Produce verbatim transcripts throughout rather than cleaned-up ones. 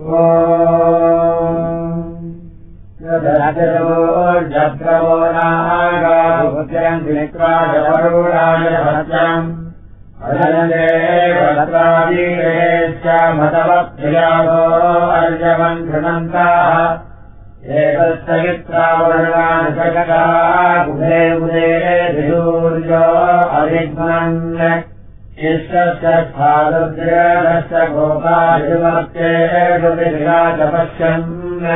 जत्रवो नागाभुद्रम् त्रिक्राजवरुणाय भद्रम् अजनदे भद्रादीरेश्च मतवप्रियावो अर्जवन् कृणन्ताः एकस्तवित्रावर्णान् जगता गुहे उदे धिरूर्यो अरिग्मन् इष्टस्य स्थादुद्रदस्य गोपादिमर्त्येषु विराजपश्यन्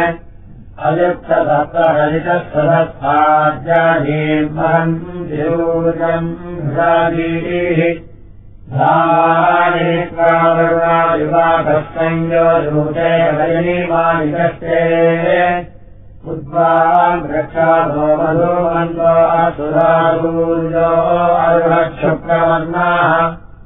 अयुक्तभक्तहरितस्वधस्थाद्यानीम् महन् धिरूर्जम् भ्राजीः धानिक्रावरुणायुवाकस्तञ्जोरूते वयनीमानिकस्ते उद्वान् रक्षाधो मधुमन्तो असुरारूर्जो अरुणक्षुक्रवर्णाः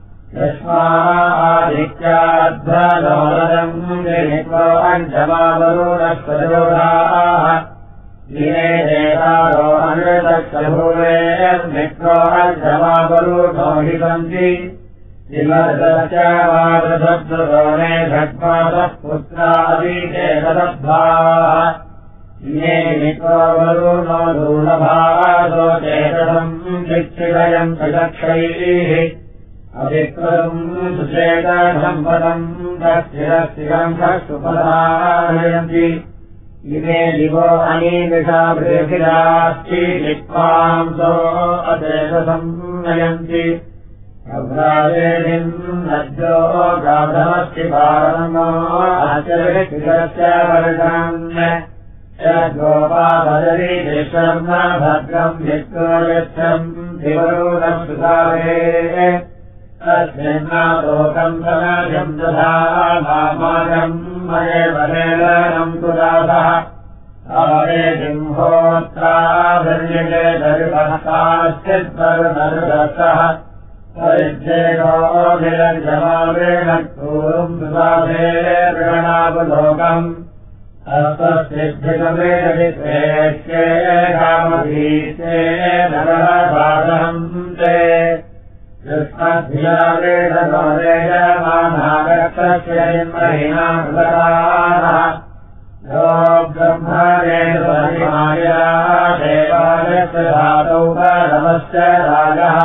यस्मादित्याध्वनोदम् विनित्वो अञ्चमावरुणस्वजोधाः दिने देवारो अनृतक्षभुवेर्मित्रो अञ्चमावरुणो हि सन्ति विमर्दश्च वादधद्रुरोणे घट्पादः पुत्रादीते तदद्भाः ये नित्वा वरुणो दूरभासो चेतसम् चिक्षिदयम् प्रचक्षैः अभिक्रम् सुचेतसम् पदम् तस्थिरस्थिरम् सुपदानयन्ति इमे दिवो अनीमिषा पृथिरास्ति चित्वांसो अचेतसम् नयन्ति अभ्राजेनिम् नद्यो गाधमस्ति पारणो आचरिष्टिकस्य वर्षम् यद्गोपाभजरी शर्म भद्रम् यत्रो यच्छम् दिवरूढम् सुधारे तस्मिन्नालोकम् तनजम् दधा मामाजम् मये वरेलनम् तुदासः अवरे जिह्मोत्राभिर्यजे दर्भकाश्चिद्वरुणरुदसः परिच्छेदोऽभिरञ्जमावेण पूर्वम् सुदासे ऋणावलोकम् अस्तस्थिभ्यगमेषे कामभीते नरः बाधन्ते कृष्णध्यावेदमानागक्षस्य महिनामृतकानः यो ब्रह्मणे स्वरिमाया देवालयस्य धातौ नमश्च राजः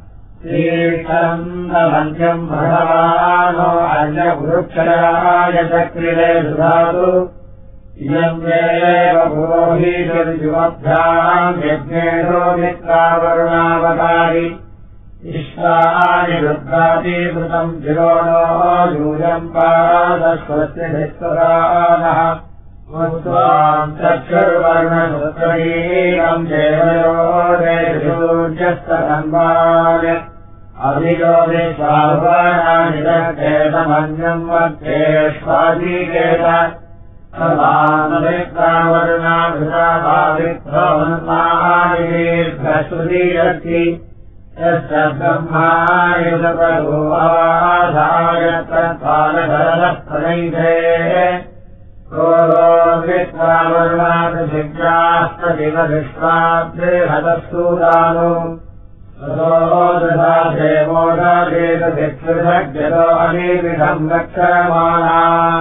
श्रीक्षरम् भगवानो अन्यवृक्षराय चक्रिरे सुधातु इयम् देव पुरोहितुर्युवभ्याम् यज्ञेषो मित्रावरुणावतारि इष्टानि रुद्रातीकृतम् शिरोणो यूयम् पादस्वस्य धिक्तदानः मुत्वाम् चक्षुर्वर्णसुत्रीकम् देवयो देशूर्यस्तन्वान् अभियो विश्वार्वाणानि दक्षेतमन्यम् वक्तेष्वाजीकेत समानविक्रावरुणाभृताभावित्वन्मानि दीर्घश्रुतीरति यस्य ब्रह्मायुधपरो अवाधाय तत्पालधरः प्रणैते क्रोधो विक्रावरुणादिभिज्ञास्तदिवदृष्ट्वाब्देहतस्तूदानो ततो दधा देवोदादेतभिक्षुभज्जतो अनीविषम् रक्षमाणा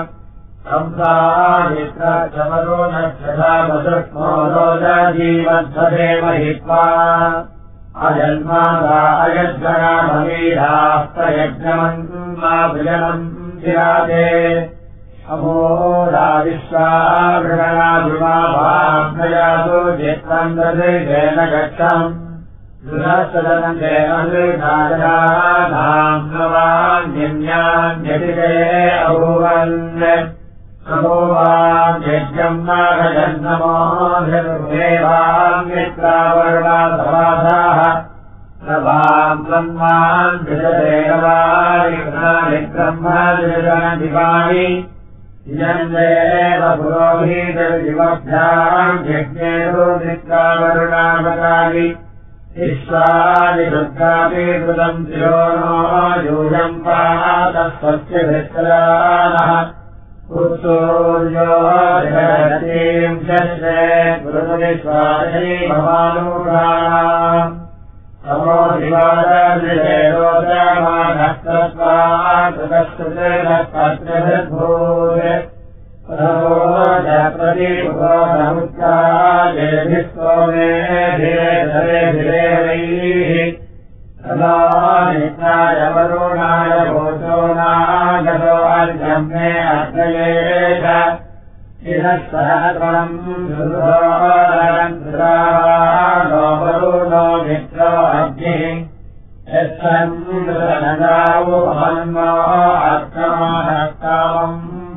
संसारित्रचमरो नक्षसा वसुष्मो रोदजीवध्वरे महित्वा अजन्मादा अयज्ञना भवीरास्तयज्ञमन्मा भुजनम् विराजे अमोदा विश्वावृणाभिमाभाग्नयातो चित्तम् ददेशेन गच्छम् दुरस्तदनन्दे अनुधाराधाम्नवान्यन्यान्यतिरे अभूवन् समोवाम् यज्ञम् नागजन्नमोऽभिर्देवान्मित्रावर्णासमाधाः नवाम् ब्रह्मान् विजदेवानि ब्रह्मदिवानि इयन्देव पुरोहितर्जिवभ्याम् यज्ञेषु मित्रावरुणावतारि विश्वानि दुर्गापीकृतम् शिरोणो यूयम् पादस्वस्य भित्रानः उत्सूर्यो जगतीम् शस्रे गुरुविश्वासनी भवानूढानाम् समो दिवादर्शिषेरोचमानस्तत्त्वात् कृतस्तुतेन पत्रभिर्भूत् समुच्चायेभिस्तो मे धिरे धरे धिरे वैः तदा नित्याय वरुणाय भोजो नागतो अर्घ्यं मे अर्घयेष इदः सहस्रम् सुधोरन्त्रावानो वरुणो मित्रो अग्निः यच्छन्द्रनगावो हन्मो अर्कमहस्तावम्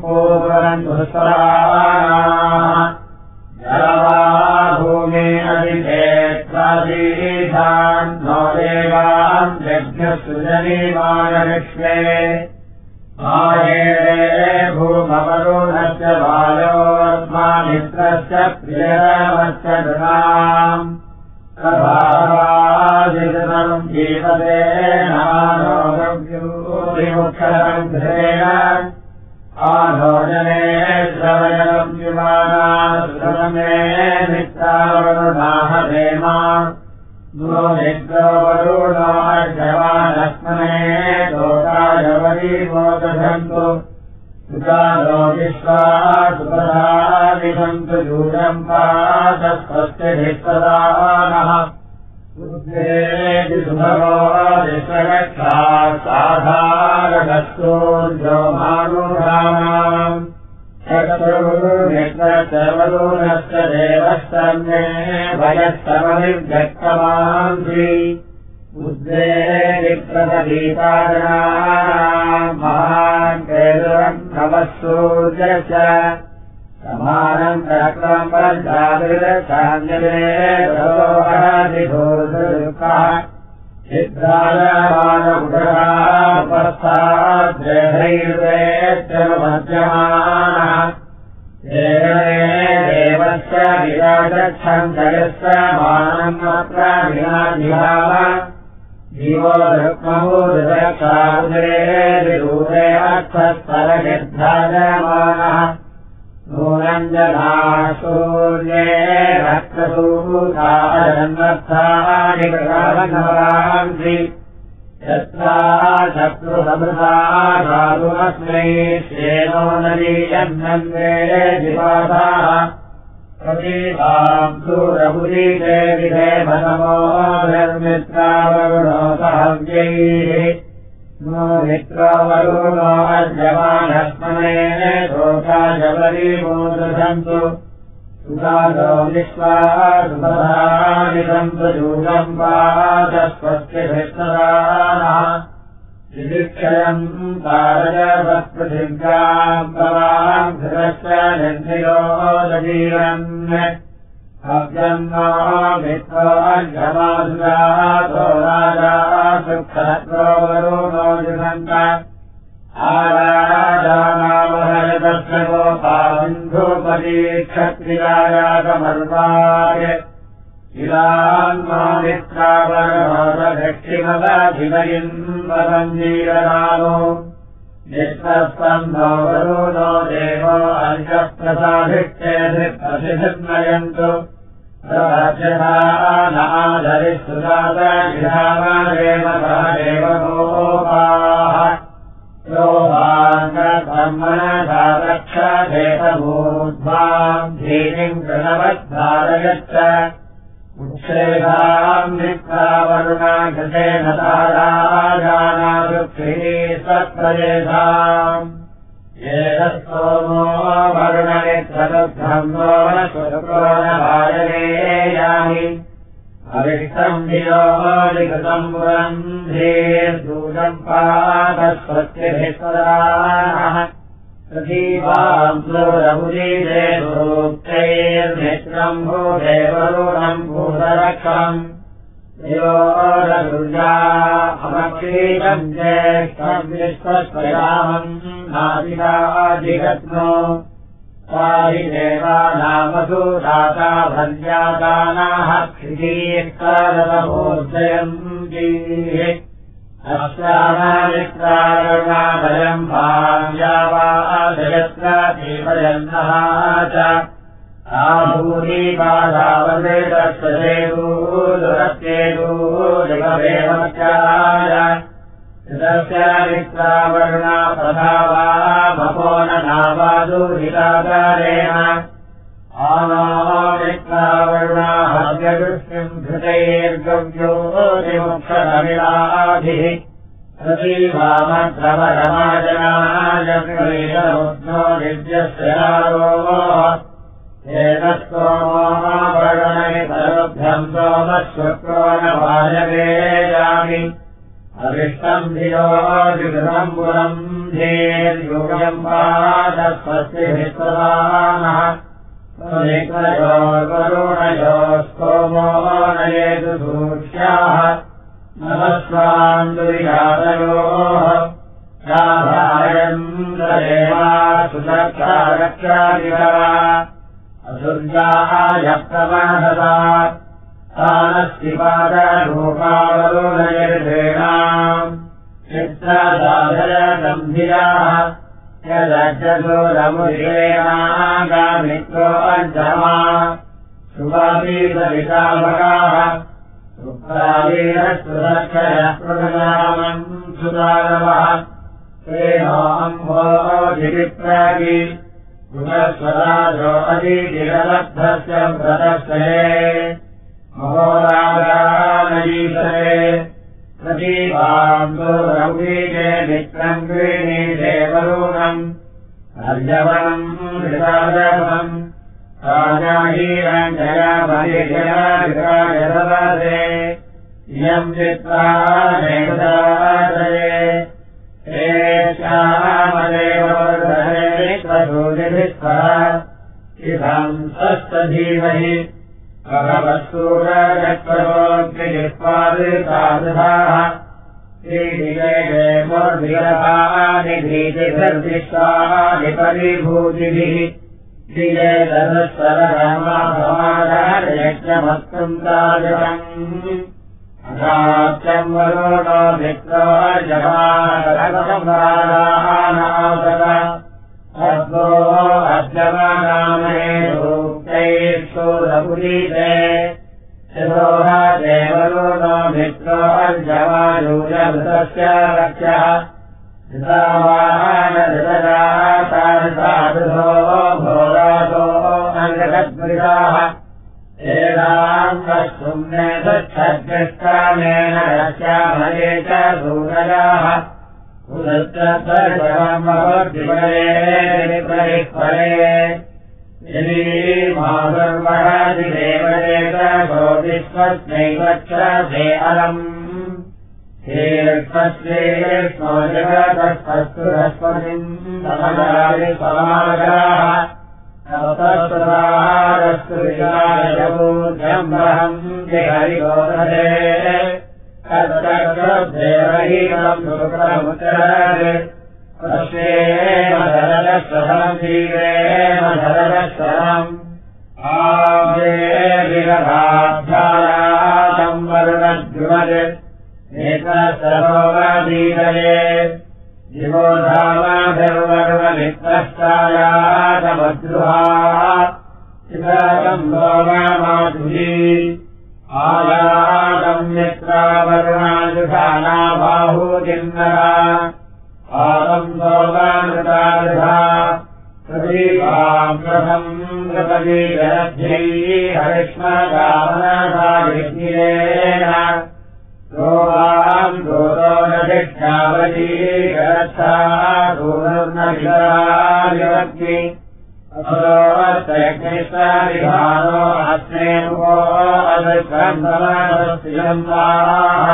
पूर्वन्तुस्वराः जलवा भूमि अधिपेत्रादीधान् नो देवान् यज्ञसृजनीमाय विश्वे आयेरे भूमवरुणस्य बालोऽस्मामित्रस्य प्रियतमस्य नृणाम् कभावादितम् जीवते नानोगव्यूरिमुक्षरम् घृतेन आनोजने श्रवयम् युवानाश्रमे मित्रावरुणाः देमा नो मित्रो वरुणो अर्घवानस्मने दोषाय वरीमोदधन्तु सुजानो विश्वा सुपदादिसन्तु यूयम् पादस्वस्तिभिस्तदानः बुद्धेति सुभगो दिशरक्षा साधारणस्तूर्यो मानुषाणाम् चक्षुर्मित्रस्य वरुणस्य देवस्तन्मे वयस्तमनिर्व्यक्तमान्ति उद्वेदिप्रदीपाजनानाम् महान् केतुरम् नवसूर्यश्च समानम् चक्रम् पञ्चाभिरसाञ्जलेरोहदिभूतयुक्तः चिद्राजमानमुखरापस्थाद्रैर्वेत्यनुमध्यमानः देवस्य विराजच्छन् जयस्य मानम् अत्र विनाजिहाव जीवो रुक्महो हृदयक्षादे विदूरे अर्थस्थलनिर्धारमानः नूनञ्जना सूर्ये रक्तसूतारन्नर्थानि प्रकाशनवरांसि यत्रा शत्रुसमृता साधुमस्मै श्येनो नदीयन्नन्वे दिवासाः प्रतीताम् सूरपुरीते विधे भनमो निर्मित्रावरुणो सहव्यैः नो मित्रो वरुणो अर्जमानस्मने दोषाय वरीमोदधन्तु सुगादो विश्वा सुपदानि सन्तु यूयम् पादस्वस्तिभिस्तदानः विदिक्षयम् तारजवत्पृथिव्याम् पवाम् घृतश्च निर्निरोदजीवन् अव्यन्नो मित्रो अर्घमासुरातो राजा सुक्षत्रो वरुणो जुषन्त आराजानामहयतस्य गोपासिन्धुपदीक्षत्रियायागमर्वाय इदान्मा मित्रावरणोदक्षिमवधिमयिम् वदञ्जीरनामो निःसस्तन्नो वरुणो देवो अर्घप्रसाधिक्येधिप्रसिद्धिर्नयन्तु प्रवचनानादरिस्तुदातगिधामदेव सहदेव गोपाः योगाङ्गब्रह्मणधारक्षेतमूर्ध्वाम् धीनिम् प्रणवद्धारयच्च उच्छेदाम् मित्रावरुणाकृतेन ताराजानादुःखिः सत्प्रयेषाम् येतत्सोमो वरुणनित्रदुग्धम् नो न शुक्रो न वायनेयामि अविष्टम् धियोलिकृतम् पुरम् धीर्दूतम् पादस्वस्तिभिस्तदानः प्रदीपाम् प्लोरपुरीरे सूक्तैर्मित्रम् भूते वरुणम् भूतरक्षम् योरदुर्या अमक्षीतम् ज्येष्ठम् विश्वस्वयामम् नादिकाधिगत्नो साहि देवानामधुराता भर्यादानाः क्षितीर्कारतमोर्जयन्तीः अस्यानामित्रारुणाभयम् भाव्यावादयत्र दीपयन्नः च आभूरिपादावदेतस्येदूरस्येदूरिमवेमस्याय तस्य मित्रावरुणा प्रभावा मपो न नावादुरिताकारेण आनामित्रावरुणाहव्यदृष्टिम् धृतैर्गव्योतिमुक्षरमिलाभिः प्रतीभामद्रवरमाजनायक्रीडमुद्नो दिव्यस्य नारोः एतत्सोमोपरणमितरुभ्यम् सोमश्वक्रो न वायवेयामि अविष्टम् धियो विगृहम् पुरम् धीर्युगम् पादस्वस्तिभिस्वदानः स्वनिक्रयोर्वरुणयोस्तोमो नयेतु सूक्ष्याः नमस्वान्दुरियातयोः राधायन्द्रदेवा सुदक्षारक्षादिकरा असुर्याय प्रमाहता तानस्तिपादरूपावरुणयर्धेणाम् चित्रदाधय गम्भीराः यदग्रसोरमुदिरेणागामित्रो अर्जमा शुभापीतविशामकाः सुप्रावीरस्तुदक्षयः प्रगनामम् सुदानवः तेनो अम्भोधिविप्रागि पुनस्वराजो अदीतिरलब्धस्य प्रदर्शये महोरागानजीतरे प्रतीभाम् दूरौवीजे मित्रम् गृहीणीते वरुणम् अर्जवनम् हृदाजवम् राजाहीरम् जयामलिजयाधिकायदवदे इयम् चित्रा नेकदादये हे श्यामदेववर्धने प्रसूदिभिस्सह इदम् सस्तधीमहि भगवत्सूरजत्परोग्निजिह्वादितादृधाः श्रीनिजयेमोर्विरहानि भीतिभिर्दिष्टानि परिभूतिभिः श्रीजयधनुस्वरधर्मासमाधारयज्ञमत्कुन्दाजनम् अथात्यम् वरुणो मित्रो जमानरसंवादानासद अद्भो अद्यमानामहे सूक्तैर्षोदपुरीते यतोहा वरुणो मित्रो अर्जमानूजमृतस्य रक्षः ृतजातादृशो भोरासो अङ्गतद्वृताः एताङ्गशुम्ने सच्छद्विष्टामेन रस्यामये च सूरजाः उदत्तपरे यदि माधुर्वरादिदेवदेवो विश्वस्मैव क्षे अलम् हेर्ष्मश्रेष्मो जगतस्तुरस्पतिम् समजादिसमागाः ततस्तुरारस्तु विशालपूज्यम्बहम् हरिगोधरे तत्तदेवहीनम् सुप्रमुचरे पश्येमधरलस्वरम् धीरेमधरलस्वरम् आव्ये विरभाभ्यायातम् वरुणद्युमरे एकसरोगीतये दिवो धामाभिर्वरुणमित्रश्चायातमद्रुहा चित्रकम् भोगामाधुरी आयातम् मित्रावरुणाजुषाना बाहूजिन्नरा आतम् भोगामृतादृधा प्रदीपाम् प्रथम् प्रपदी जलध्यैः हरिष्मगामनाभागिरेण रोगाम् दोरो न दिक्षावलीगरच्छा दूर्नविराजवग्नि असोऽर्थयज्ञिष्टादिभानो अस्मेमुखो अदृष्टम्भवनस्यम्बाः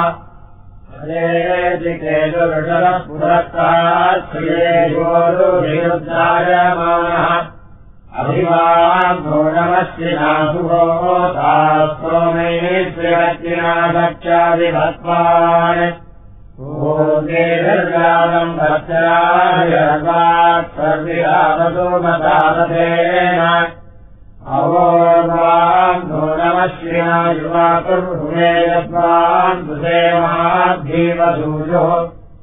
हरेजिकेतुर्षलः पुरस्तात् श्रिये योरुविरुद्धायमानः अभिवान् नमस्य नासुभो तास्तोमे श्रीवत्तिना दक्षादिभत्वान् ओर्गेर्जालम् भक्षराभिरर्वात् सर्विरावतो मतादतेन अवोर्वान् नो नमश्रिना युवाकुर्भुमे यद्वान् सुसेमाद्धीवसूयोः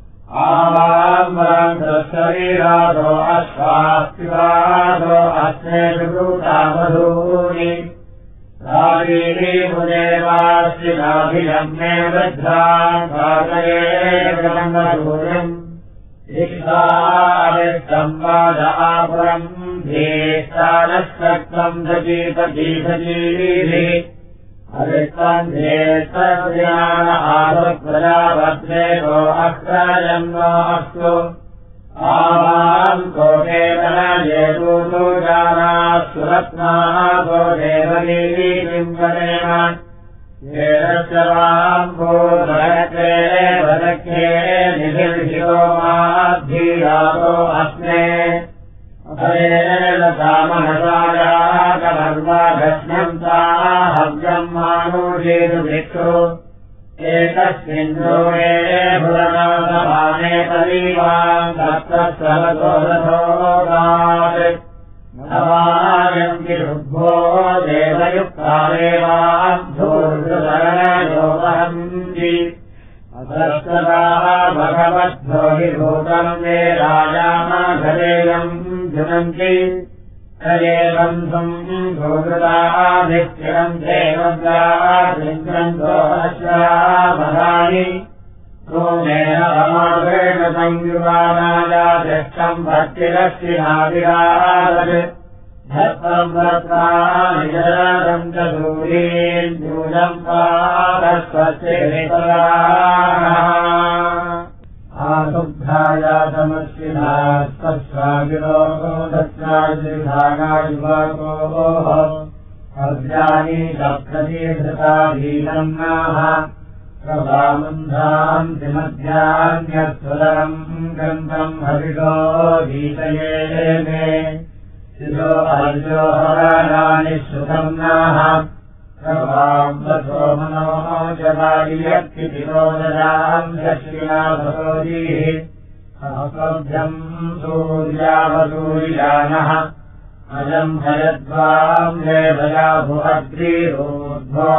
आवाम्बरशरीरादो अश्वास्तिवादो अस्मे विभूतामधूनि शारीरी मुदेवास्ति नाभिलम्ने वृद्धाम् काकये गङ्गसूर्यम् इक्षाविष्टम् वाजापुरम् धीष्टानस्तत्त्वम् सजीपतीसजीभिः अवित्वम् ज्येष्ठज्ञान आसुप्रजापत्रेको अक्षयन्नो अस्तु आवाम् कोटेतन जेतुतो जानाः सुरत्नाः कोटेवलीली किम्बनेम येरश्चवाम् भूतरक्रे वदक्रे निधिर्षितो माद्धीरातो अस्मे अथरेण सामहसायाकमर्वाघस्मन्ताः हव्यम् मानुषेतु भिक्षु एकस्मिन् द्रोणे भुरनाथमाने तरीवाम् दत्तस्वरतोरथोगात् नवायन्ति रुद्भो देवयुक्तादेवाम् धूर्धरणयोगहन्ति अधस्तदाः भगवद्भोहिभूतम् वे राजामाघरेयम् जुनन्ति तदेवम् त्वम् भूकृताभिष्टिरम् देवद्राजिन्द्रन्तो अश्वामधानि सोमेन समागेण संयुगानायाधिष्ठम् भक्तिरश्रिनाविराजत् धत्तम् भर्ता निजरदम् च दूरीम् दूरम् पादस्वस्तिभितराः आशुद्धायातमश्विना स्वस्वागिरोगो दत्तायुधागायुवागोः अव्यानि सप्ततीधृताधीनन्नाः प्रभामन्धाम् तिमध्यान्यस्वरम् गन्धम् हरिषो गीतये मे शिरो अर्जो हराणानि श्रुतम्नाः प्रभाम् सोमनो जगायक्तिरोदराम् दक्षिणा भगवतीः सहस्रभ्यम् सूर्यावसूर्यानः अयम् हयद्वाम् देवया भुवद्रीरोद्भो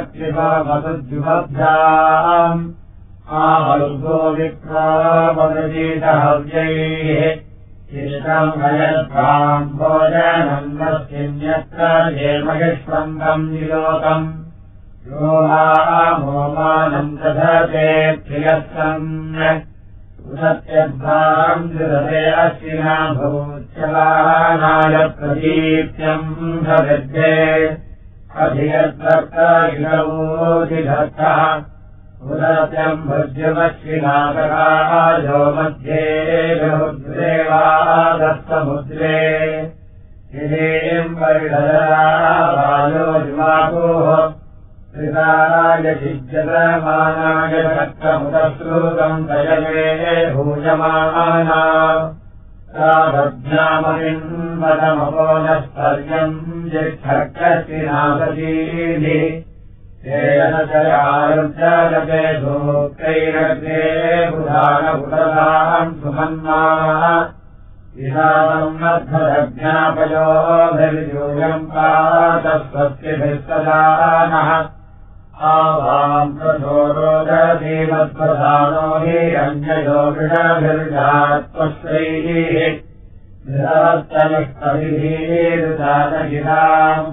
विभक्तिभवतुद्युपभ्याम् आवल्गो विक्रामदीतहव्यैः इष्टम् हयद्वाम् भोजनम् वस्तिन्यत्र हेमहिष्वङ्गम् निलोकम् यो मामोमानम् दधते प्रियस्तम् सत्यद्वाम् दृढते अश्विना भूच्यवानाय प्रदीप्त्यम् भविद्ये अधियद्भक्त इषवोधिधत्तः उदत्यम् भुज्यमश्विनातकायो मध्ये बहुद्रेवादस्तमुद्रे हिरेम् परिधरा वायो जुवाकोः त्रिकाराय सिज्जतमानाय शक्तमुदश्रुतम् दयमे भूयमाना साधज्ञामनिन्वदमपोनस्तर्यम् जिक्षर्कश्विनासतीभिः तेन च आयुर्जगते भूक्तैरग्रे बुधानबुधताम् सुमन्नाः विधानम् मद्धज्ञापयोभिर्यूयम् पातस्वस्तिभिस्तदानः आवाम् प्रचोरोदधीमत्प्रधानो हि अन्ययो विषभिर्जात्वश्रैः निरस्तनिष्ठभिर्जातगिराम्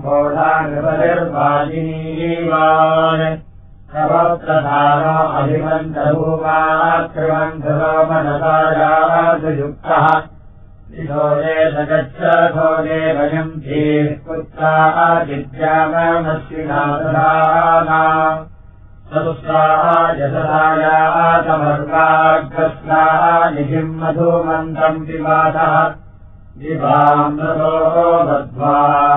बोधानृपतिर्वाजिनीवान् प्रवप्रधानो अभिमन्तभूमाक्रमन्धरो मनसायाजुयुक्तः विधोरे सगच्छोरे वयम् धीः पुत्राः विद्यामश्विनादधाना सदुस्राः यशसायातमर्वाग्रस्राः निधिम् मधुमन्तम् पिबातः दिवामृतो बद्ध्वा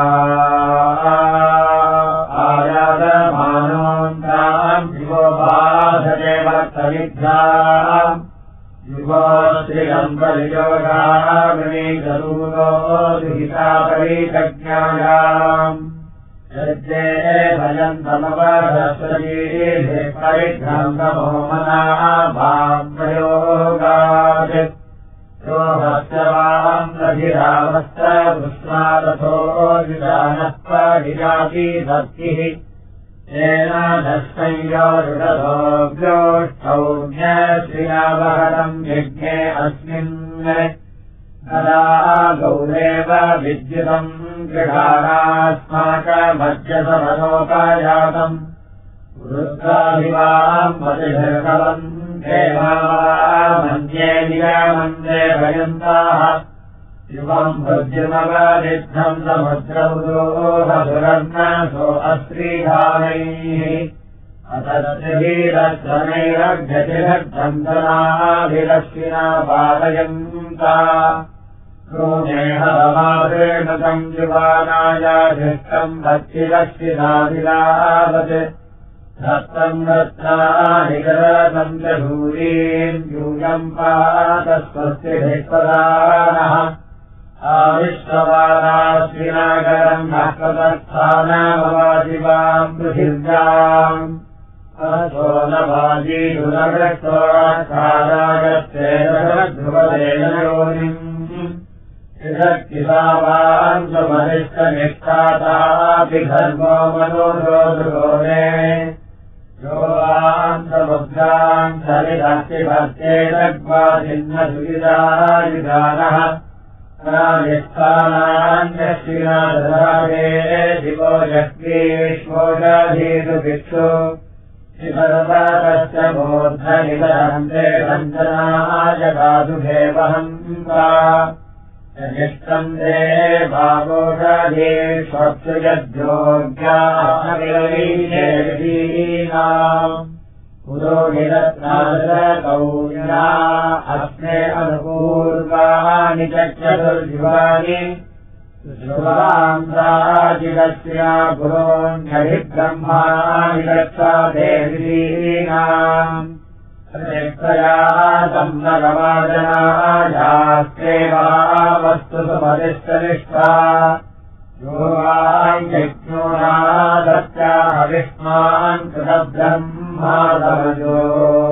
आयातमानोन्ताम् दिवो बाधते वर्तविद्याम् युवो श्रियम् परियोगामिनीतरूरो दुहिता परितज्ञायाम् यज्ञे भयम् तमवधस्वजीभिः परिभ्रान्तमोमनाः भावयोगात् यो हस्तवाम् नधिरावस्तदृष्णारथो विधानः परिजाति भक्तिः येन दष्टयोरुडधोऽव्योष्ठौज्ञश्रियावहरम् यज्ञे अस्मिन् कदा गौरेव विद्युतम् गृहाणास्माकमध्यसमनोपायातम् वृद्धाभिवाम् मतिभिर्भवन् देवा मन्ये निरामन्दे भयन्ताः युवम् भुज्यमवदिद्धम् समुद्रौदोहसुरन्नसो अश्रीधानैः अतदतिभिरश्वनैरभ्यतिरद्धन्तनाभिरश्विना पालयन्ता क्रोमेहरमादृतम् युवानायाधिष्टम् भक्तिरश्विनाभिलावत् धत्तम् रत्नानिकरतम् च भूरीम् यूयम् पातस्वस्तिभिस्वदानः आविश्ववादाश्विनागरम् भक्तस्थानामवादिवाम् पृथिव्याम् असोनवाजीरुनगस्वरागायस्तेन इदक्तिसावान् स्वमनिष्ठनिष्ठातापि धर्मो मनोरोधुगोरे योगान् समुद्रान् सरिदस्तिभक्तेरग्वादिन्नसुविदायुधानः निष्ठानान्यश्विनादरागे शिवो यज्ञेष्वोषाधीषु भिक्षु शिखरतस्य मूर्धनिलहन्ते रञ्जनाय गातुभेवहन्ता यजिष्टम् दे भागोषाधीष्वक्षु यज्ञोज्ञानविरवीषेदीनाम् पुरोहिरत्नादकौर्या अस्मे अनुपूर्वाणि चक्षुर्युवानि शुभान्ताजिरस्या गुरोऽन्यभिब्रह्माणि रक्षा देवीनाम् प्रत्यक्षया सम्नगमाजनायास्ते वा वस्तु सुमदिष्टनिष्ठा योगाञ्जज्ञो नादत्याहविष्मान् कृतब्रह्मादमजो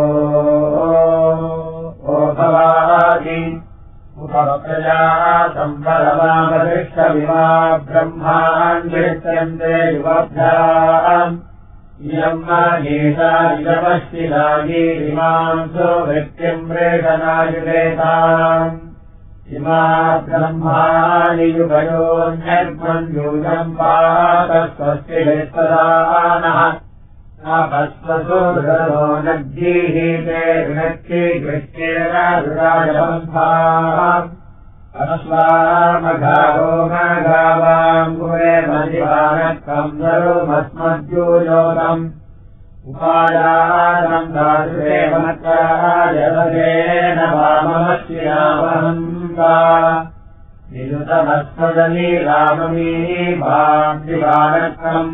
ओ भवादि उपप्रजा सम्परमावदिष्टविमा ब्रह्माण्यन्ते युवभ्याम् इयम् गीता इदमश्चिदायी इमाम् सुवृत्तिम् रेषनायुवेताम् इमा ब्रह्माणि युगयोन्यर्मन् यूयम् पातस्वस्तिभिस्वदानः अपस्वसुहृदो नद्गीहीते ऋणक्ति कृष्णेन रुराजबन्धाम् अस्वामघावो मघावाङ्गुरे मदिवानकम् नरुमस्मद्यूयोगम् उपायानम् दातुरेवमत्राजलसेन वाममश्विनावहन्ता निरुतमस्मदनी राममी भाम् दिवानकम्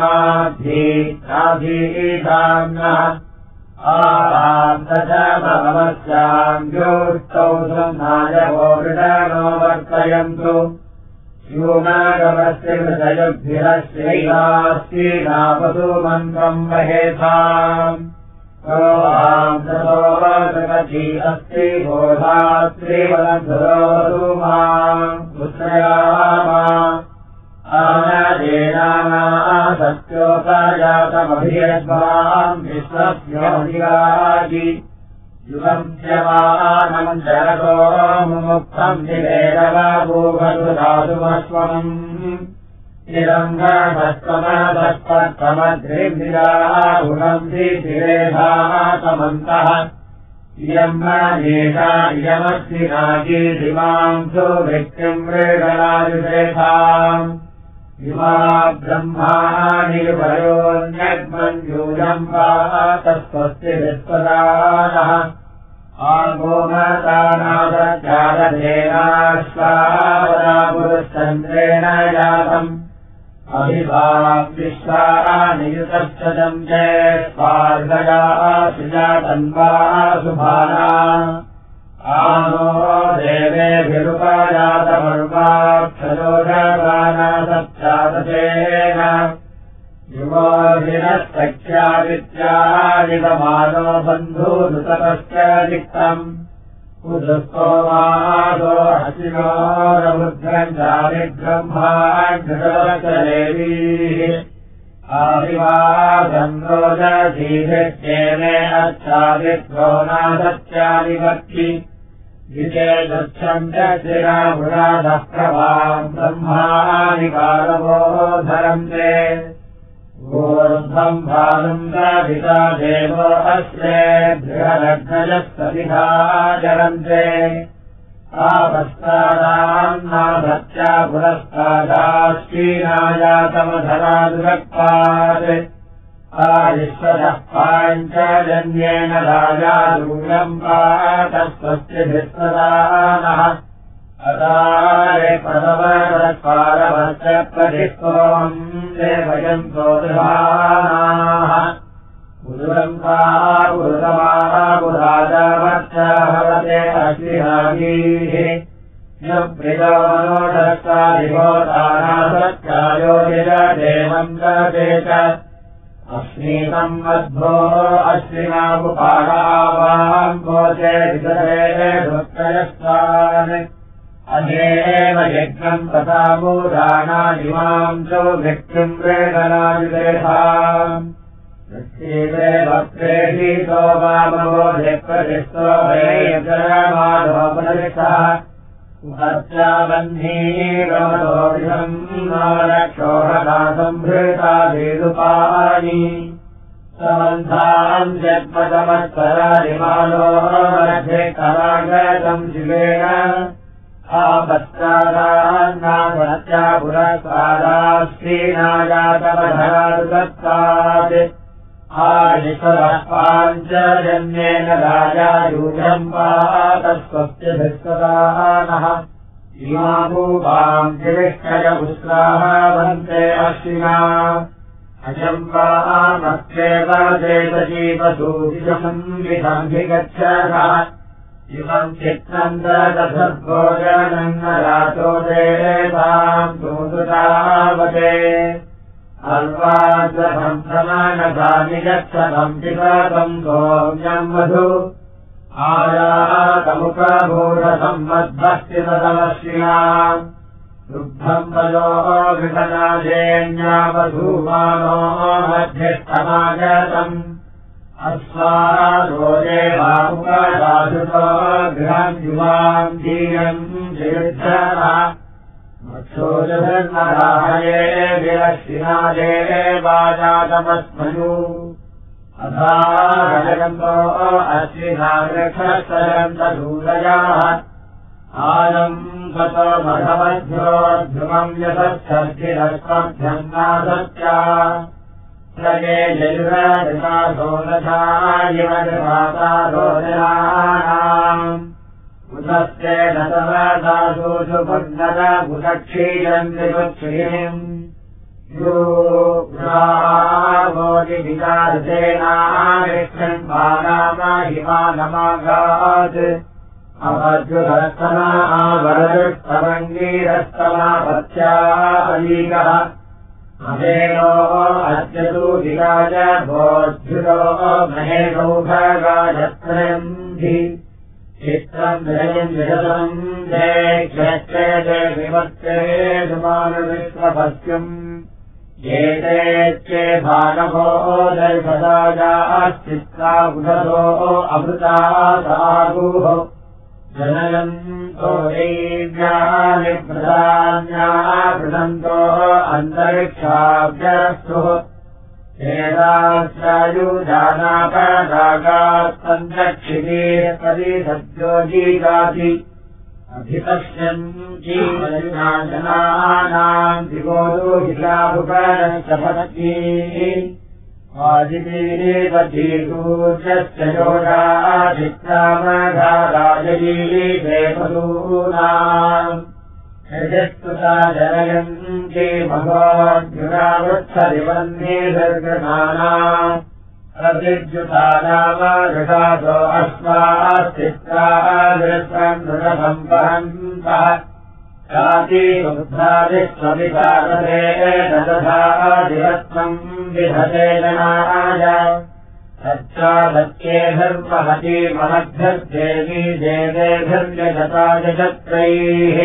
माधीताधीताम्नः आरान्तमवस्याम् योष्टौ संनायवो वृडनो वर्तयन्तु यूनागमस्य हृदयभिरश्रैलास्तीनावतु मन्त्रम् वहेथाम् करोहाम् ततोऽवगति अस्ति बोधात्रिवलधुरोतु माम् पुत्रयामा आनदेनामा सत्योपजातमभियद्वाम् विश्वस्योऽधिराजि युगम् च्यमानम् जगतो मुमुक्तम् निवेदवाभूवतु धातुमस्वम् निरङ्गभस्त्वमदत्पत्तमद्रिभिराहुणम् दिरेधातमन्तः इयम् मणीषा इयमस्ति नागीरिमाम् सुवृत्तिम् मृगलायुषेथाम् इमा ब्रह्माणि युवयोन्यग्मन्यूयम् पातस्वस्तिभिस्वदानः आगोमतानादचारधेनाश्वावदापुरुश्चन्द्रेण जातम् अभिभाम् विश्वानियुतश्चदम् चे स्वार्गया सुजातन्वा सुभाना आनो देवेभिरुपजातमर्वाक्षयोगाना सच्चादतेन युवोभिनस्तख्यादित्यादितमानो बन्धूनुतपश्च दिक्तम् उदुस्तोमादो हसिनोरमुद्रम् चारिब्रह्माण्डदेवीः आदिवादन्रोदधीभिश्चेने अच्छादित्रो नादत्यादिवक्ति विचेदच्छम् च शिरामुराधः प्रभाम् ब्रह्माणि कालवो धरन्ते ऊर्ध्वम् भानुम् दाभिता देवो अस्ये बृहदग्नयः सविधा जरन्ते आपस्तादान्नाधत्या पुरस्तादाश्चीनायातमधरादुरक्तात् आदिश्वतः पाञ्चजन्येन राजा दूरम् पातस्वस्य भिस्वदानः अदारे प्रथमरत्पारवस्य प्रतिष्ठोम् देवयन्तो दृहानाः पुरुरम्पा पुरुतमाः पुराजावत्या भवते अश्विनागीः यप्रियमनोषस्तादिभोतानासत्यायो यजदेवम् दते च अस्मीतम् मध्वो अश्विनापुपालावाम् भोजे विदरे भक्तयस्तान् अनेव यज्ञम् तथा मूढानादिमाम् च व्यक्तिम् वेदनायुदेहाम् वृत्तिवे भक्तेऽधीतो वामबोधे प्रतिष्ठो वेयजरमाधोपनिषः उभर्चाबन्धीरमदोषम् नारक्षोहदासम्भृताधीरुपाणि समन्ताम् जन्मतमत्सरादिमानो मध्ये करागतम् शिवेन आपस्तादान्नाधत्या पुरस्तादाश्चीनायातमधरादुरक्तात् आदिश्वतः पाञ्चजन्येन राजा यूयम् पातस्वस्य भिस्वदानः इमाभूपाम् जिविष्टय पुष्टाः वन्ते अश्विना अजम्बामस्येव देवजीवसूदिशम् विसन्धिगच्छः इमम् चित्तम् ददसद्भोजनम् नरातो देवाम् सूतुतावते अल्पाद्वसम् समानसानि गच्छतम् पितरम् सौम्यम् वधु आयातमुखभूतसम्मद्भक्तितमश्विना दुग्धम् वयो विषनादेन्यावधूमानो मध्यस्थमागतम् अस्मारो देवामुपदासुतो गृहम् युवाम् धीरम् जयुद्धः मत्सोजधर्मराहये विरश्विनादे वाजातमस्मयु अधारजगन्तो अश्विनावृक्षस्तरन्तदूरयाः आनम् गतो मघमध्योद्ध्रुवम् यतच्छर्थिरस्मभ्यम् नासत्या प्रगे जयुरदृशासोदशायिमदृपातारोदनानाम् उदस्ते नतवदासूषु पुर्नरभुदक्षीरम् विपुक्षीम् योगिविचारसेनाविक्षन् बालामहिमानमागात् अवद्युधस्तमा आवरदृष्टमङ्गीरस्तमापत्या अलीकः अधेनो अद्य तु विराज भोज्युतो महेशौभगायत्रयन्धि चित्रम् विजयम् विशतम् दे क्षेत्रे दे विमत्ते सुमानविश्वपस्यम् एते भागभो दर्शदाजाश्चित्रा बुधतो अमृता सागुः जनयन्तो देव्यानि प्रधान्यावृतन्तो अन्तरिक्षाभ्यस्तुः वेदाश्रायुजानापरागास्तन्द्रक्षितीः सद्योजीगाति अभिपश्यन् जीवनाशनानाम् दिवोरुहिलाभुपरश्चपती आदिवीरेवतीसूर्यस्य योगाधिक्रामघाराजयी देवसूनाम् यजस्तुता जनयन्ति भगवद्युरावृत्सरिवन्ये दर्गनानाम् प्रतिद्युतानामऋषासो अश्वास्तित्रादृष्टम् नृतसम्पहन्तः जातिबुद्धादिष्वविकारते ददधादिरत्नम् विधते जनाय तच्चादत्ये धर्महति महद्भ्यर्देवी देवेभिर्यजतायजत्रैः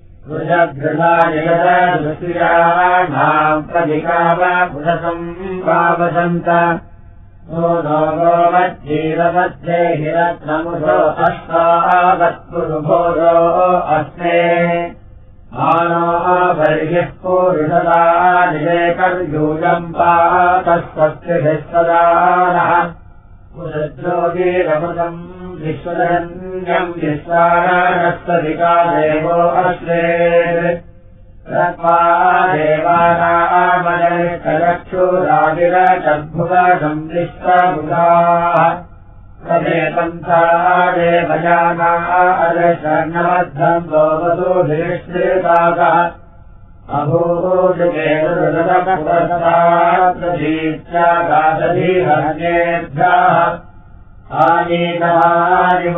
वृषगृहायजदृशिराणाम् प्रतिकामपुरसम्भावसन्त नो नो गोमज्जीवमध्ये हिरत्नमुषो अष्टावत्पुरुभोजो अस्मे मानो बर्हिः पूरुषदा निवेकर्यूयम् पातस्वस्तिभिः सदानः पुरुद्रोगीरमृतम् विश्वजन्यम् विश्वानस्तदिका देवो अश्वेत् रत्वा देवानामजनिष्ठचक्षुरादिरचद्भुवशम् विश्वभुजाः तदेपन्था देवयाना अजशर्णमद्धम् गोवसूभिश्रिताकः अभूषकेतुरदपुरस्तात्प्रतीत्यागादधीहन्येभ्यः आनीतमानि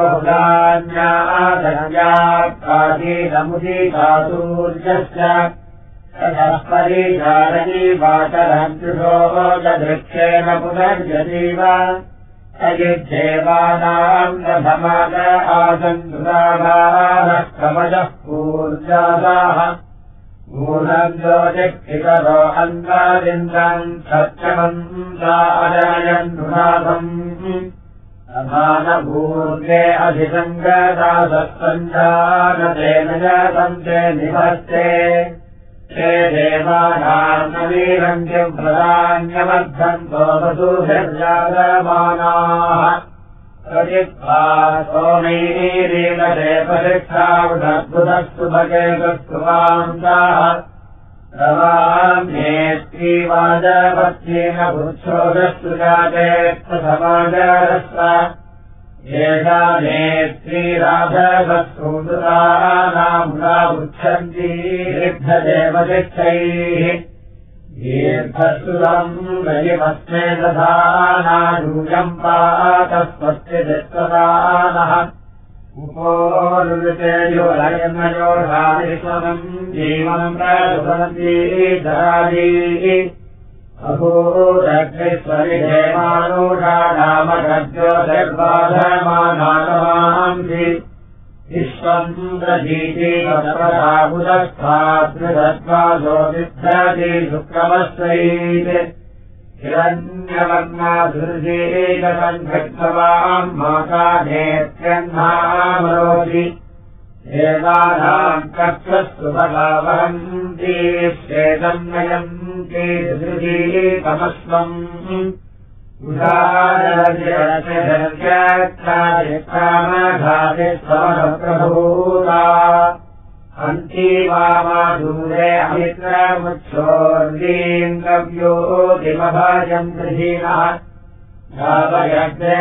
बहुधान्यादन्यात्काशीनमुदीकासूर्यस्य ततः परिचारणी वाचरन्त्युषोजदृक्षेण पुनर्यतीव अयुध्येवानाम् रथमाद आसन्दुराभारः कवचः पूर्जादाः मूलम् ज्योतिक्षिकरो अन्वादिन्द्रम् सत्यमन्ताजयन्नुनाथम् अभानभूर्गे अधिसङ्गदासत्सञ्जानतेन जातन्ते निभस्ते ते देवानाम् नवीरन्त्यम् प्रदान्यमद्धन्तो वसुभिर्जातमानाः प्रजित्वा सोमैरीरीलते परिक्षावुदद्भुतस्तु भगेतस्तुवान्ताः रवाम्येत्रीवाजपत्येन पुच्छोदस्तु जातेत्समाजरस्व येषा नेत्रीराधवस्तुतानामुदा उच्छन्ती ऋद्धदेवतिष्ठैः दीर्घस्तुतम् गजिमस्मे दधानायूयम् पातस्वस्य दित्तदानः उपोरुतेयोलयन्नयोषादिष्वनम् जीवम् प्रसुपन्ती धराजीः अभूदग्निस्वरिदेवानूषा नामगज्योतिर्बाधमानातमांसि विश्वन्द्रजीतीकप्रदाबुधस्थात्रिदत्वासोऽसिद्धति शुक्रमस्वैत् हिरण्यवर्णाधुर्जीकसङ्घट्टवाम् माता नेत्यह्नामरोषि देवानाम् कक्षस्तु भगावहन्ति श्वेतम् नयन्ति धृजीतमस्वम् उदारजयकामघातिस्वमप्रभूता अन्ती वामादूरे अमित्रमुच्छोर्दीम् कव्योतिमभाजम् गृहीणः धावयग्ने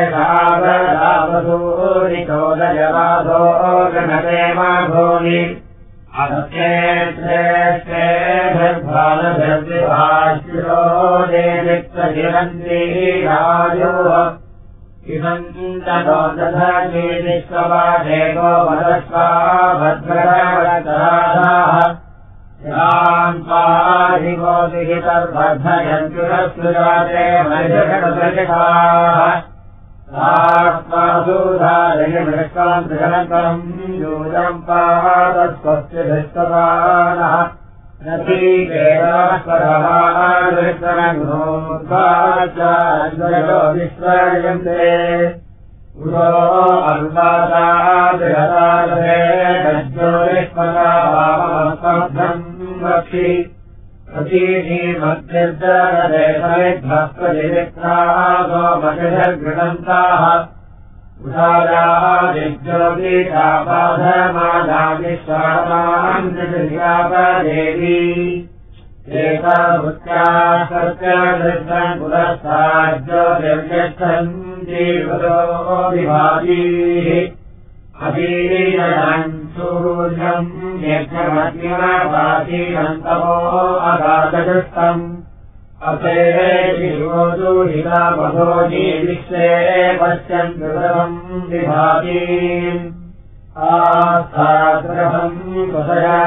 धावदावसूरिकोदजवादो गणते माभूनि अस्य श्रेष्ठेभिर्भालभिर्विभाषिरो देवित्वजिरन्ति राजोः इदम् ततो दधाति विश्ववादेवो वदस्वा भद्रवरतराधाः याम् पाधिवोदिहितर्वर्धयन्त्युरस्सुजाते मरिषकटसृषिकाः आत्मासूधारयमृष्टाम् त्रिगणकम् यूयम् पादस्वस्य धिष्टवानः नतीकेरस्वरहादृष्टनग्नोद्वाचार्यो विश्वर्यन्ते उदो अर्वादादृहतादरे गज्योरिष्मदावामस्तब्धम् वक्षि प्रतीनीमद्यर्दरदेशविभ्रस्त्वजिवित्रासो मतिभिर्गृणन्ताः उदारादिज्योतिषापाधमादाविश्वामान्यपदेवी एकाभृत्यासर्गदृष्टन् पुरस्ताज्योतिर्यच्छन्ति वदो विभातीः अवीरयन् सूर्यम् यज्ञमग्निमपातीनन्तमो अगाधदृष्टम् अपेहिरोदुहितामधोजी विश्वे पश्यन्तु रवम् विभातीम् आस्थाद्रहम् कुसया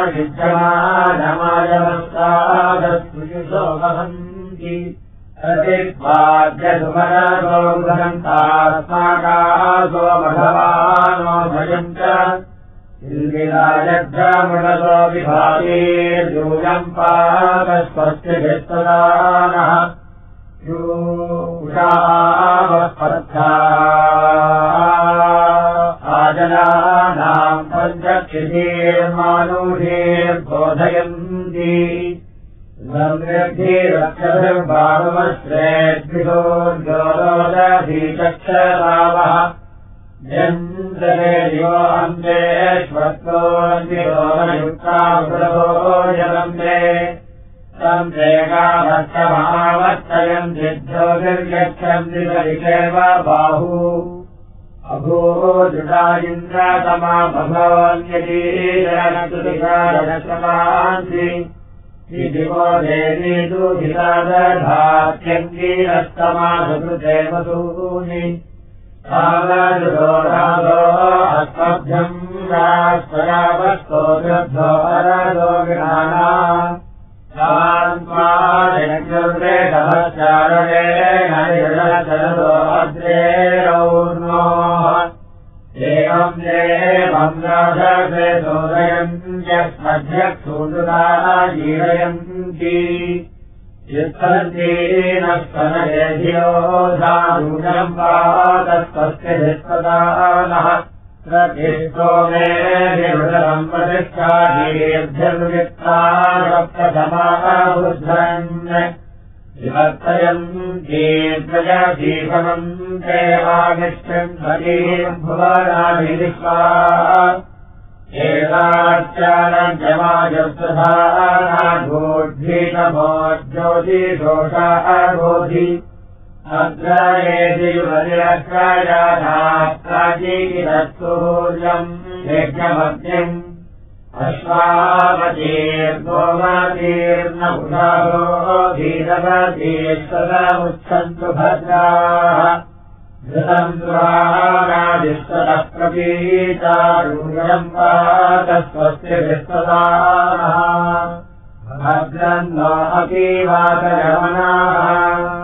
युज्यमानमायवस्तादस्मृतिसो वहन्ति प्रतिद्वाद्यसुमरसो गृहन्तास्माकासो मघवानो भयम् च इल्विराजग्रामणसो विभातीर्यूयम् पादस्वस्य भित्तदानः यूषावस्पर्धा आजनानाम् पञ्चक्षितीर्मानुषीर्बोधयन्ति समृद्धिरक्षभिर्भावमश्रेद्विदो ज्योरोदधीचक्षरावः यन्द्रे दिवोऽन्ते श्वत्तोऽन्तिरोमयुक्ताभोजनन्ते तम् देगामर्थमावर्तयन्ति ज्योतिर्गच्छन्ति परिकेव बाहू अभूदृढा इन्द्रतमा भगवन्यतीरनतुतिकारशमान्ति दिवो देवी दुहितादधात्यङ्गीरस्तमा सुकृते वसूनि कालदृढो राधो अस्मभ्यम् रास्वरावस्तो गृद्धो अरदो विधाना ेषभश्चारणेन निरचरदो अद्रेरौर्णोः एवम् देवम् राधसे सोदयन्त्यस्मध्यक्षूदुता जीवयन्ति युत्सन्तीनः स्तनयेधियो धारूढम् पातस्वस्य धिष्पदानः प्रतिष्ठो मे विवृतम् प्रतिष्ठादीर्भिर्वित्ता सप्तसमाबुद्धन् विवर्तयन्ति प्रजाजीवनम् देवानिष्ठम् सतीम् भुवनाभिविश्वा एताच्चारञ्जमायुस्तधानाघोद्धीतमो ज्योतिषोषाघोधि अग्रयेदिवलिरक्षयाधात्ताजीरत्सूर्यम् यज्ञमग्निम् अश्वावतीर्गोमतीर्नपुषाभो धीरवतीस्तदमुच्छन्तु भद्राः धृतम् दुराणादिस्ततः प्रपीतारूढम् पातस्वस्य विस्तदानः भद्रम् नो अतीवातरमणाः